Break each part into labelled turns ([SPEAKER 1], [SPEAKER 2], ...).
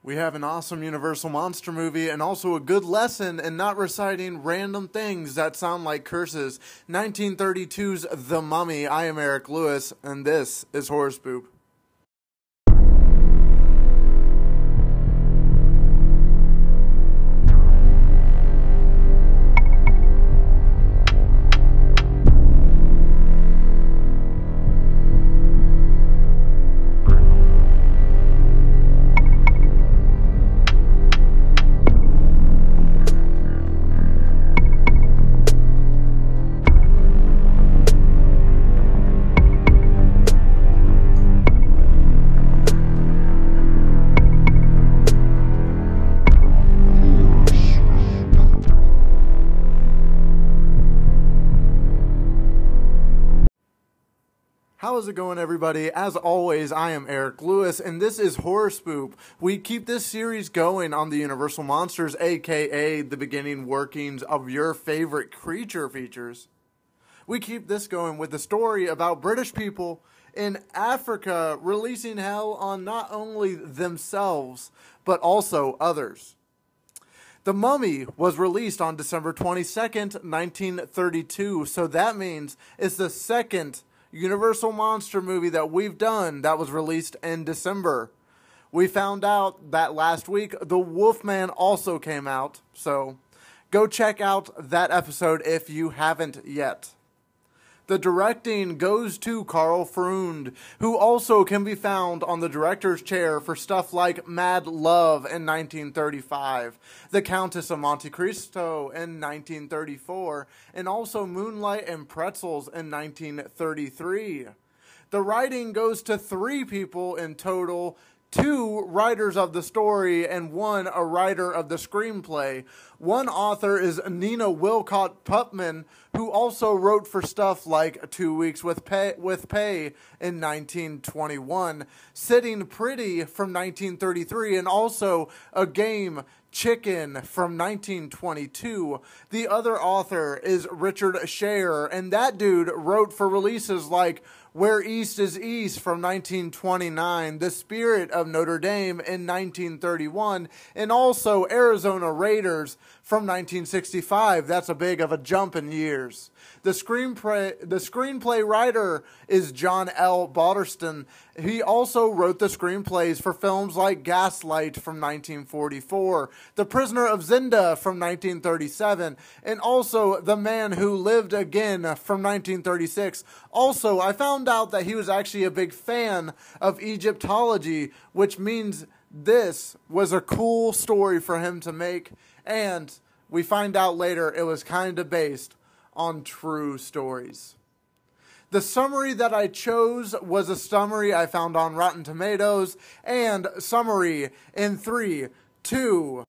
[SPEAKER 1] We have an awesome Universal Monster movie and also a good lesson in not reciting random things that sound like curses. 1932's The Mummy. I am Eric Lewis, and this is Horror Spoop. How is it going, everybody? As always, I am Eric Lewis, and this is Horror Spoop. We keep this series going on the Universal Monsters, aka the beginning workings of your favorite creature features. We keep this going with the story about British people in Africa releasing hell on not only themselves, but also others. The Mummy was released on December 22nd, 1932, so that means it's the second Universal Monster movie that we've done that was released in December. We found out that last week The Wolfman also came out, so go check out that episode if you haven't yet. The directing goes to Karl Freund, who also can be found on the director's chair for stuff like Mad Love in 1935, The Countess of Monte Cristo in 1934, and also Moonlight and Pretzels in 1933. The writing goes to 3 people in total, 2 writers of the story and 1 a writer of the screenplay. One author is Nina Willcott Putman, who also wrote for stuff like 2 Weeks with Pay in 1921, Sitting Pretty from 1933, and also A Game, Chicken from 1922. The other author is Richard Scher, and that dude wrote for releases like Where East is East from 1929, The Spirit of Notre Dame in 1931, and also Arizona Raiders from 1965. That's a big of a jump in years. The screenplay writer is John L. Balderston. He also wrote the screenplays for films like Gaslight from 1944, The Prisoner of Zenda from 1937, and also The Man Who Lived Again from 1936. Also, I found out that he was actually a big fan of Egyptology, which means this was a cool story for him to make, and we find out later it was kind of based on true stories. The summary that I chose was a summary I found on Rotten Tomatoes, and summary in 3, 2...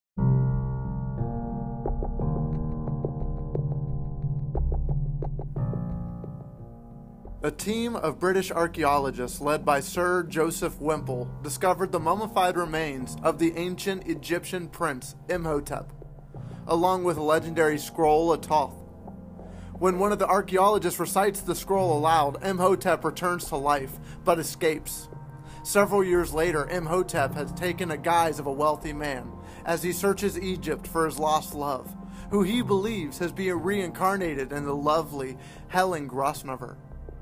[SPEAKER 1] A team of British archaeologists led by Sir Joseph Wimple discovered the mummified remains of the ancient Egyptian prince Imhotep, along with a legendary scroll of Thoth. When one of the archaeologists recites the scroll aloud, Imhotep returns to life, but escapes. Several years later, Imhotep has taken a guise of a wealthy man as he searches Egypt for his lost love, who he believes has been reincarnated in the lovely Helen Grosvenor.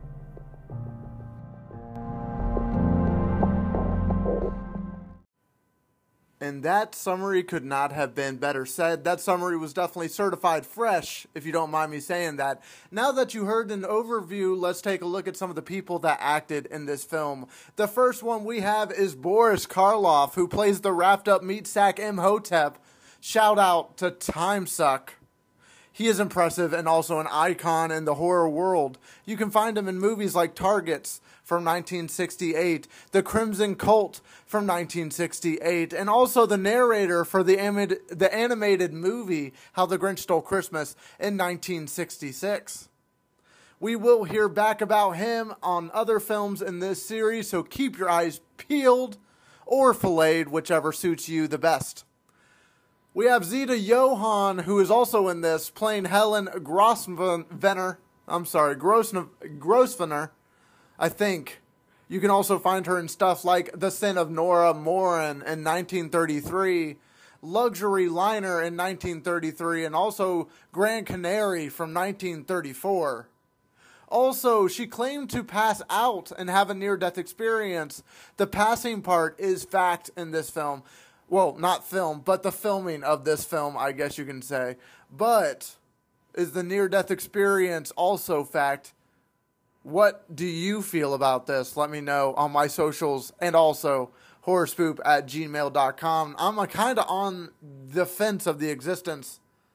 [SPEAKER 1] And that summary could not have been better said. That summary was definitely certified fresh, if you don't mind me saying that. Now that you heard an overview, let's take a look at some of the people that acted in this film. The first one we have is Boris Karloff, who plays the wrapped-up meat sack Imhotep. Shout out to Timesuck. He is impressive and also an icon in the horror world. You can find him in movies like Targets from 1968, The Crimson Cult from 1968, and also the narrator for the animated movie How the Grinch Stole Christmas in 1966. We will hear back about him on other films in this series, so keep your eyes peeled or filleted, whichever suits you the best. We have Zita Johann, who is also in this, playing Helen Grosvenor. I think. You can also find her in stuff like The Sin of Nora Morin in 1933, Luxury Liner in 1933, and also Grand Canary from 1934. Also, she claimed to pass out and have a near-death experience. The passing part is fact in this film. Well, not film, but the filming of this film, I guess you can say. But is the near-death experience also fact? What do you feel about this? Let me know on my socials, and also horrorspoop@gmail.com. I'm kind of on the fence of the existence,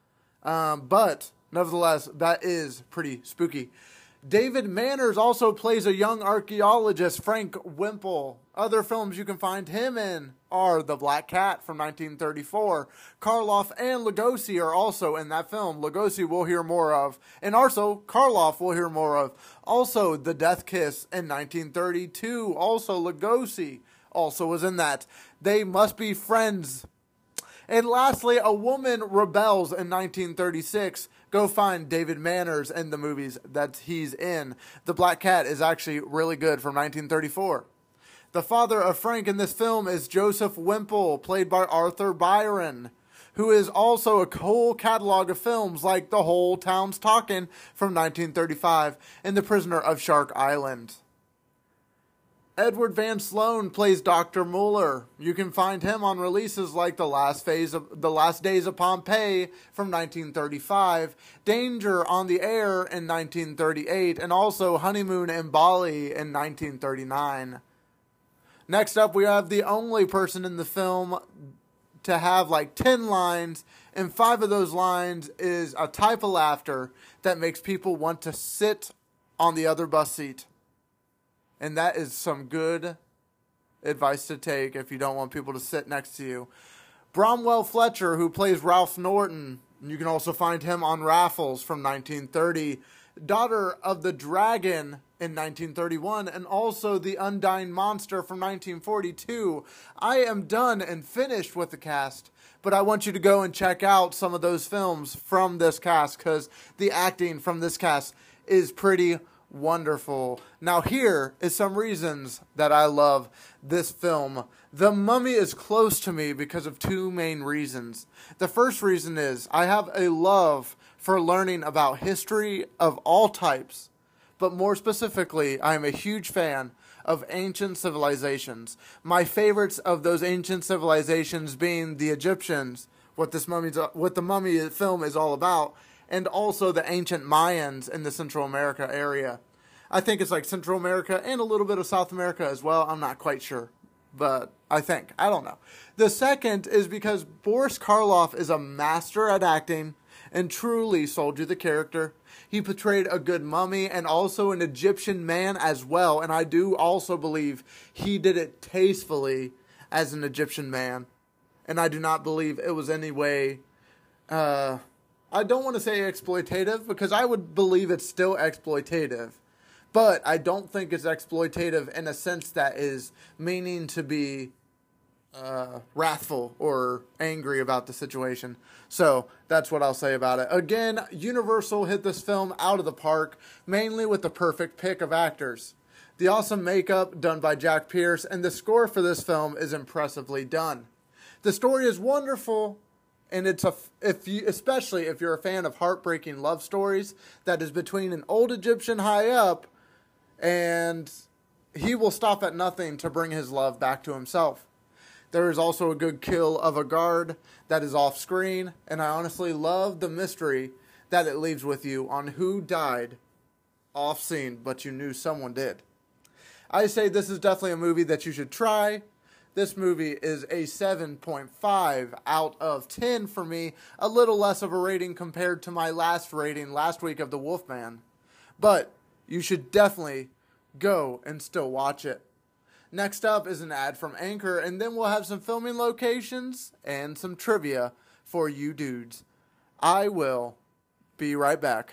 [SPEAKER 1] but nevertheless, that is pretty spooky. David Manners also plays a young archaeologist, Frank Wimple. Other films you can find him in are The Black Cat from 1934. Karloff and Lugosi are also in that film. Lugosi we'll hear more of. And also, Karloff we'll hear more of. Also, The Death Kiss in 1932. Also, Lugosi also was in that. They Must Be Friends. And lastly, A Woman Rebels in 1936. Go find David Manners in the movies that he's in. The Black Cat is actually really good from 1934. The father of Frank in this film is Joseph Wimple, played by Arthur Byron, who is also a whole catalog of films like The Whole Town's Talkin' from 1935 and The Prisoner of Shark Island. Edward Van Sloan plays Dr. Mueller. You can find him on releases like The Last Days of Pompeii from 1935, Danger on the Air in 1938, and also Honeymoon in Bali in 1939. Next up, we have the only person in the film to have like 10 lines, and 5 of those lines is a type of laughter that makes people want to sit on the other bus seat. And that is some good advice to take if you don't want people to sit next to you. Bromwell Fletcher, who plays Ralph Norton. You can also find him on Raffles from 1930. Daughter of the Dragon in 1931. And also The Undying Monster from 1942. I am done and finished with the cast. But I want you to go and check out some of those films from this cast, because the acting from this cast is pretty wonderful. Now here is some reasons that I love this film. The Mummy is close to me because of 2 main reasons. The first reason is I have a love for learning about history of all types, but more specifically, I am a huge fan of ancient civilizations. My favorites of those ancient civilizations being the Egyptians, what the Mummy film is all about, and also the ancient Mayans in the Central America area. I think it's like Central America and a little bit of South America as well. I'm not quite sure, but I don't know. The second is because Boris Karloff is a master at acting and truly sold you the character. He portrayed a good mummy and also an Egyptian man as well, and I do also believe he did it tastefully as an Egyptian man, and I do not believe it was any way I don't want to say exploitative, because I would believe it's still exploitative. But I don't think it's exploitative in a sense that is meaning to be wrathful or angry about the situation. So that's what I'll say about it. Again, Universal hit this film out of the park, mainly with the perfect pick of actors. The awesome makeup done by Jack Pierce, and the score for this film is impressively done. The story is wonderful. And especially if you're a fan of heartbreaking love stories, that is between an old Egyptian high up, and he will stop at nothing to bring his love back to himself. There is also a good kill of a guard that is off screen, and I honestly love the mystery that it leaves with you on who died off scene, but you knew someone did. I say this is definitely a movie that you should try. This movie is a 7.5 out of 10 for me, a little less of a rating compared to my last rating last week of The Wolfman. But you should definitely go and still watch it. Next up is an ad from Anchor, and then we'll have some filming locations and some trivia for you dudes. I will be right back.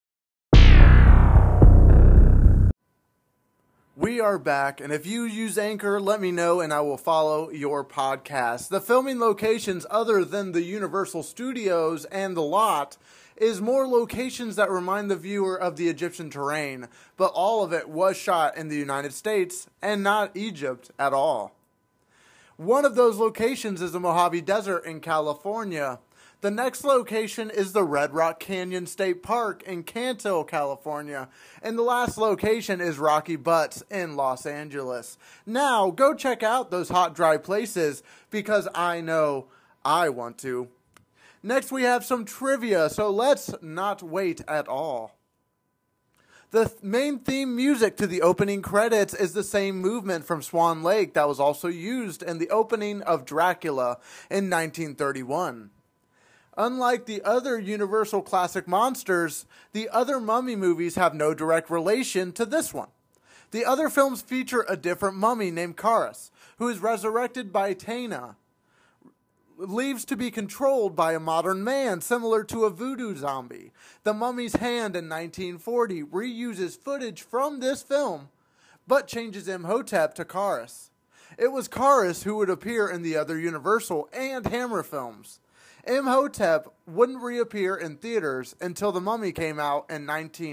[SPEAKER 1] We are back, and if you use Anchor, let me know and I will follow your podcast. The filming locations other than the Universal Studios and the lot is more locations that remind the viewer of the Egyptian terrain, but all of it was shot in the United States and not Egypt at all. One of those locations is the Mojave Desert in California. The next location is the Red Rock Canyon State Park in Cantil, California. And the last location is Rocky Butts in Los Angeles. Now, go check out those hot, dry places because I know I want to. Next, we have some trivia, so let's not wait at all. The main theme music to the opening credits is the same movement from Swan Lake that was also used in the opening of Dracula in 1931. Unlike the other Universal classic monsters, the other Mummy movies have no direct relation to this one. The other films feature a different mummy named Kharis, who is resurrected by Taina, leaves to be controlled by a modern man similar to a voodoo zombie. The Mummy's Hand in 1940 reuses footage from this film, but changes Imhotep to Kharis. It was Kharis who would appear in the other Universal and Hammer films. Imhotep wouldn't reappear in theaters until The Mummy came out in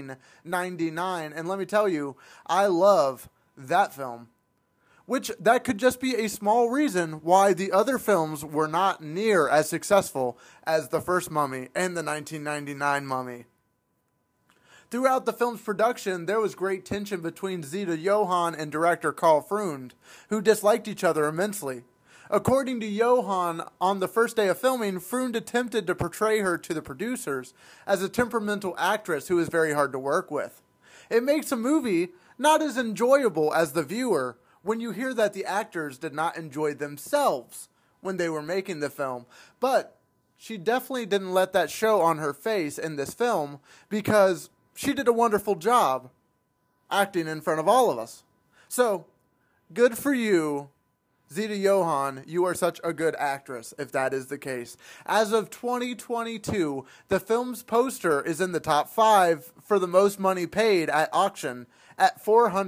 [SPEAKER 1] 1999, and let me tell you, I love that film. Which, that could just be a small reason why the other films were not near as successful as the first Mummy and the 1999 Mummy. Throughout the film's production, there was great tension between Zita Johann and director Carl Freund, who disliked each other immensely. According to Johann, on the first day of filming, Freund attempted to portray her to the producers as a temperamental actress who is very hard to work with. It makes a movie not as enjoyable as the viewer when you hear that the actors did not enjoy themselves when they were making the film. But she definitely didn't let that show on her face in this film because she did a wonderful job acting in front of all of us. So, good for you, Zita Johann. You are such a good actress, if that is the case. As of 2022, the film's poster is in the top 5 for the most money paid at auction at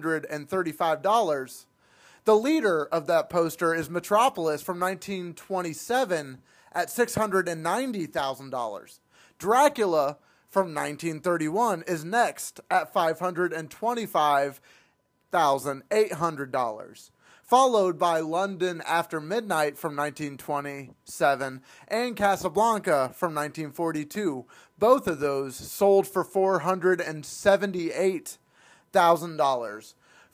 [SPEAKER 1] $435. The leader of that poster is Metropolis from 1927 at $690,000. Dracula from 1931 is next at $525,800. Followed by London After Midnight from 1927 and Casablanca from 1942. Both of those sold for $478,000.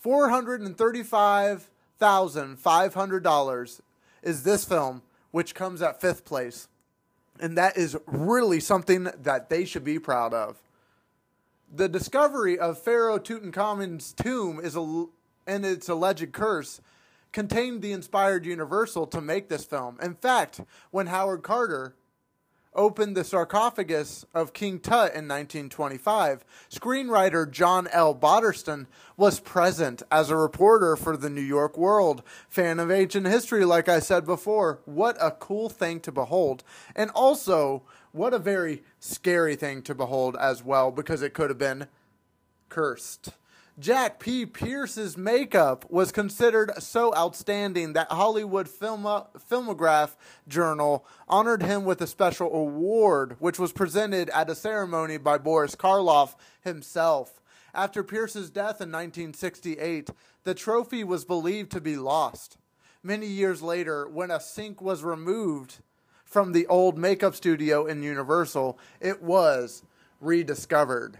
[SPEAKER 1] $435,500 is this film, which comes at 5th place. And that is really something that they should be proud of. The discovery of Pharaoh Tutankhamun's tomb and its alleged curse contained the inspired Universal to make this film. In fact, when Howard Carter opened the sarcophagus of King Tut in 1925, screenwriter John L. Bodderston was present as a reporter for the New York World. Fan of ancient history, like I said before. What a cool thing to behold. And also, what a very scary thing to behold as well, because it could have been cursed. Jack P. Pierce's makeup was considered so outstanding that Hollywood Filmograph Journal honored him with a special award, which was presented at a ceremony by Boris Karloff himself. After Pierce's death in 1968, the trophy was believed to be lost. Many years later, when a sink was removed from the old makeup studio in Universal, it was rediscovered.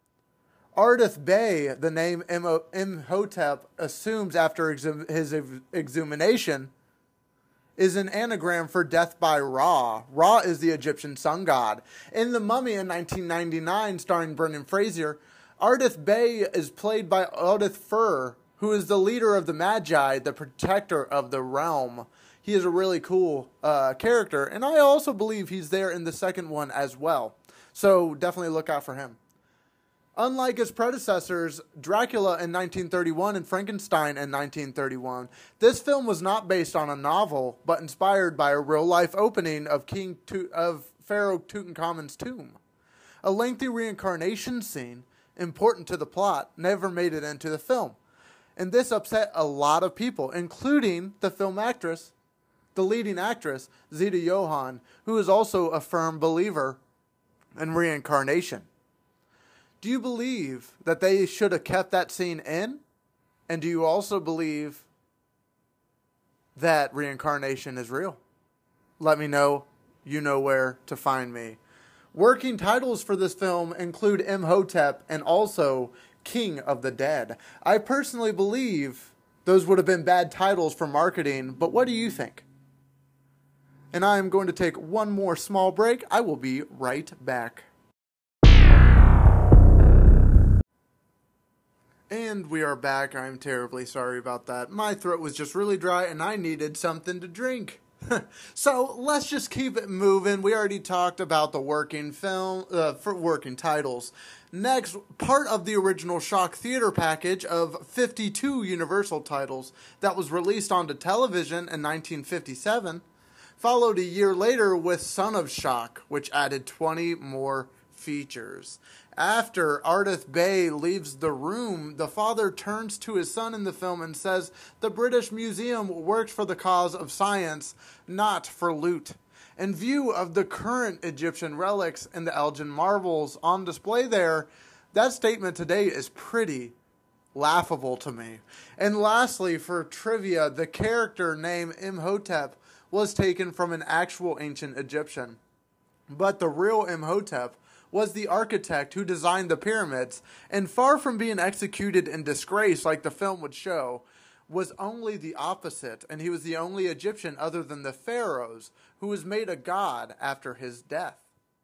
[SPEAKER 1] Ardith Bey, the name Imhotep assumes after his exhumation, is an anagram for death by Ra. Ra is the Egyptian sun god. In The Mummy in 1999, starring Brendan Fraser, Ardith Bey is played by Odith Fur, who is the leader of the Magi, the protector of the realm. He is a really cool character, and I also believe he's there in the second one as well. So definitely look out for him. Unlike his predecessors, Dracula in 1931 and Frankenstein in 1931, this film was not based on a novel, but inspired by a real-life opening of Pharaoh Tutankhamun's tomb. A lengthy reincarnation scene, important to the plot, never made it into the film. And this upset a lot of people, including the film actress, the leading actress, Zita Johann, who is also a firm believer and reincarnation. Do you believe that they should have kept that scene in? And do you also believe that reincarnation is real? Let me know. You know where to find me. Working titles for this film include Imhotep and also King of the Dead. I personally believe those would have been bad titles for marketing, but what do you think? And I am going to take one more small break. I will be right back. And we are back. I'm terribly sorry about that. My throat was just really dry and I needed something to drink. So let's just keep it moving. We already talked about the working film, for working titles. Next, part of the original Shock Theater package of 52 Universal titles that was released onto television in 1957, followed a year later with Son of Shock, which added 20 more features. After Ardith Bay leaves the room, the father turns to his son in the film and says the British Museum works for the cause of science, not for loot. In view of the current Egyptian relics and the Elgin marbles on display there, that statement today is pretty laughable to me. And lastly, for trivia, the character name Imhotep was taken from an actual ancient Egyptian. But the real Imhotep was the architect who designed the pyramids, and far from being executed in disgrace like the film would show, was only the opposite, and he was the only Egyptian other than the pharaohs who was made a god after his death.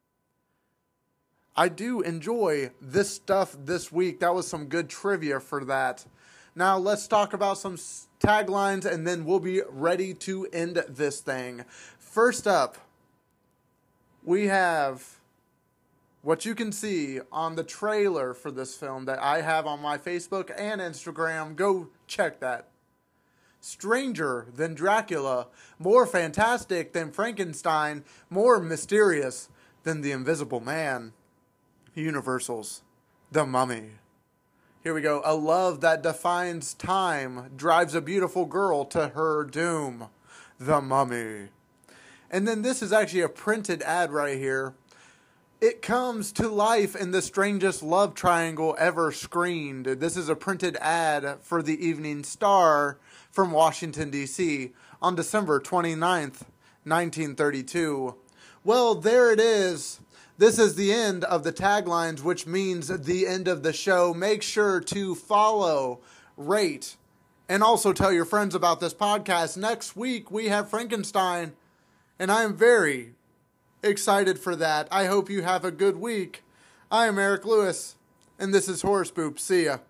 [SPEAKER 1] I do enjoy this stuff this week. That was some good trivia for that. Now let's talk about some taglines and then we'll be ready to end this thing. First up, we have what you can see on the trailer for this film that I have on my Facebook and Instagram. Go check that. Stranger than Dracula, more fantastic than Frankenstein, more mysterious than the Invisible Man. Universal's The Mummy. Here we go. A love that defines time drives a beautiful girl to her doom. The Mummy. And then this is actually a printed ad right here. It comes to life in the strangest love triangle ever screened. This is a printed ad for the Evening Star from Washington, D.C. on December 29th, 1932. Well, there it is. This is the end of the taglines, which means the end of the show. Make sure to follow, rate, and also tell your friends about this podcast. Next week, we have Frankenstein, and I am very excited for that. I hope you have a good week. I am Eric Lewis, and this is Horror Spoop. See ya.